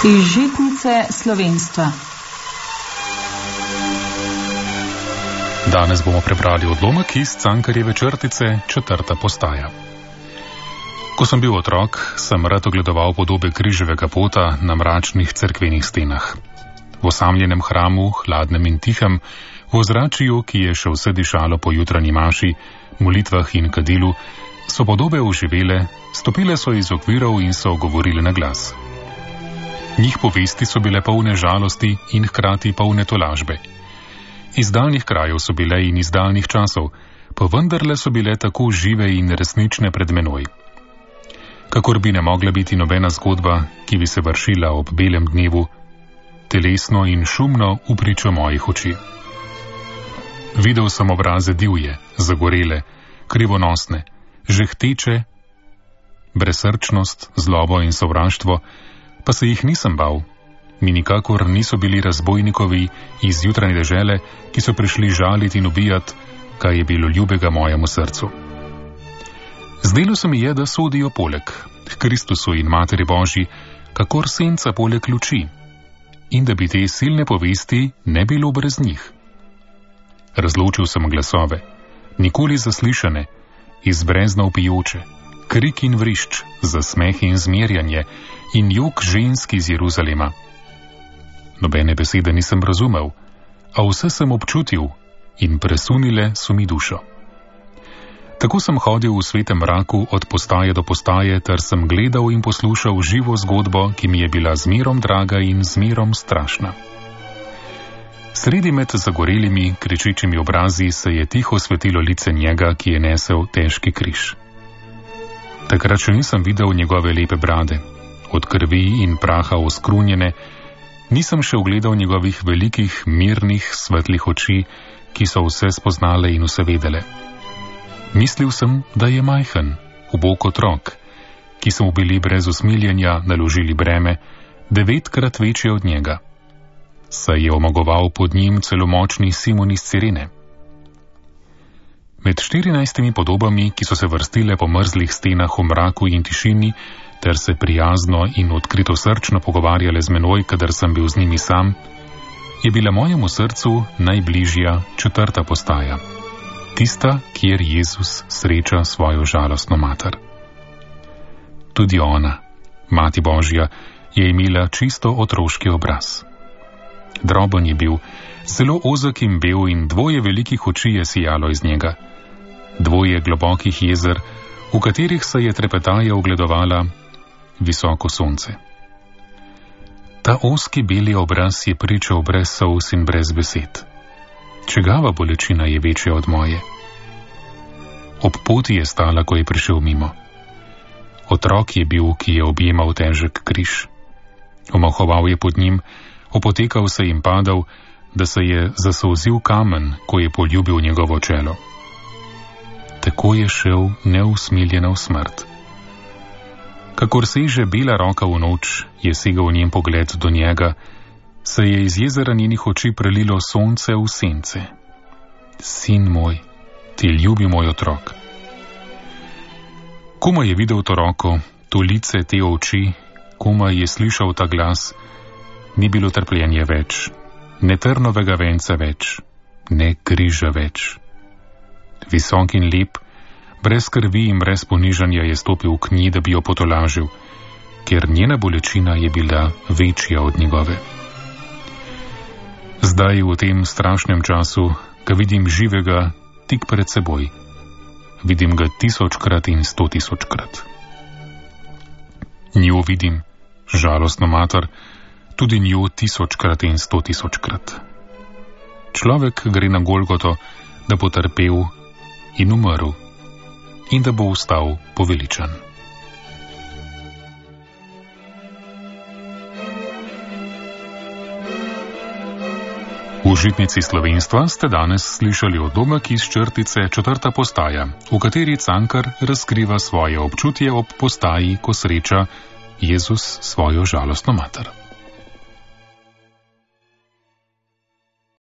Iz žitnice slovenstva. Danes bomo prebrali odlomek iz Cankarjeve črtice 4. postaja. Ko sem bil otrok, sem rad ogledoval podobe križevega pota na mračnih cerkvenih stenah. V osamljenem hramu, hladnem in tihem, v ozračju, ki je še vse dišalo po jutranji maši, molitvah in kadilu, so podobe oživele, stopile so iz okvirov in so govorile na glas. Njih povesti so bile polne žalosti in hkrati polne tolažbe. Iz daljnih krajev so bile in iz daljnih časov, pa vendarle so bile tako žive in resnične pred menoj. Kakor bi ne mogla biti nobena zgodba, ki bi se vršila ob belem dnevu, telesno in šumno vpričo mojih oči. Videl sem obraze divje, zagorele, krivonosne, žehteče, brezsrčnost, zlobo in sovraštvo, pa se jih nisem bal. Mi nikakor niso bili razbojnikovi iz jutranje dežele, ki so prišli žaliti in ubijati, kaj je bilo ljubega mojemu srcu. Zdelo se mi je, da sodijo poleg, k Kristusu in Materi Božji, kakor senca poleg luči, in da bi te silne povesti ne bilo brez njih. Razločil sem glasove, nikoli zaslišane, iz brezna vpijoče, krik in vrišč, zasmeh in zmerjanje in jok žensk iz Jeruzalema. Nobene besede nisem razumel, a vse sem občutil in presunile so mi dušo. Tako sem hodil v svetem mraku od postaje do postaje, ter sem gledal in poslušal živo zgodbo, ki mi je bila zmerom draga in zmerom strašna. Sredi med zagorelimi, kričečimi obrazi se je tiho svetilo lice njega, ki je nesel težki križ. Takrat še nisem videl njegove lepe brade, od krvi in praha oskrunjene, nisem še ugledal njegovih velikih, mirnih, svetlih oči, ki so vse spoznale in vse vedele. Mislil sem, da je majhen, ubog otrok, ki so mu bili brez usmiljenja naložili breme, 9-krat večje od njega. Saj je omagoval pod njim celo močni Simon iz Cirene. Med 14 podobami, ki so se vrstile po mrzlih stenah v mraku in tišini, ter se prijazno in odkrito srčno pogovarjale z menoj, kadar sem bil z njimi sam, je bila mojemu srcu najbližja 4. postaja. Tista, kjer Jezus sreča svojo žalostno mater. Tudi ona, Mati Božja, je imela čisto otroški obraz. Droben je bil, zelo ozek in bel in 2 velikih oči je sijalo iz njega. 2 globokih jezer, v katerih se je trepetaje ogledovala visoko sonce. Ta ozki beli obraz je pričal brez solz in brez besed. Čigava bolečina je večja od moje? Ob poti je stala, ko je prišel mimo. Otrok je bil, ki je objemal težek križ. Omahoval je pod njim, opotekal se in padal, da se je zasolzil kamen, ko je poljubil njegovo čelo. Tako je šel neusmiljena v smrt. Kakor seže bela roka v noč, je segal njen pogled do njega, se je iz jezera njenih oči prelilo sonce v sence. Sin moj, ti ljubi moj otrok. Komaj je videl to roko, to lice, te oči, komaj je slišal ta glas, ni bilo trpljenja več, ne trnovega venca več, ne križa več. Visok in lep, brez krvi in brez ponižanja je stopil k njej, da bi jo potolažil, ker njena bolečina je bila večja od njegove. Zdaj v tem strašnem času ga vidim živega tik pred seboj. Vidim ga 1000-krat in 100-000-krat. Njo vidim, žalostno mater, tudi njo 1000-krat in 100-000-krat. Človek gre na Golgoto, da bo trpel in umrl in da bo vstal poveličan. V žitnici slovenstva ste danes slišali odlomek iz črtice 4. postaja, v kateri Cankar razkriva svoje občutje ob postaji, ko sreča Jezus svojo žalostno mater.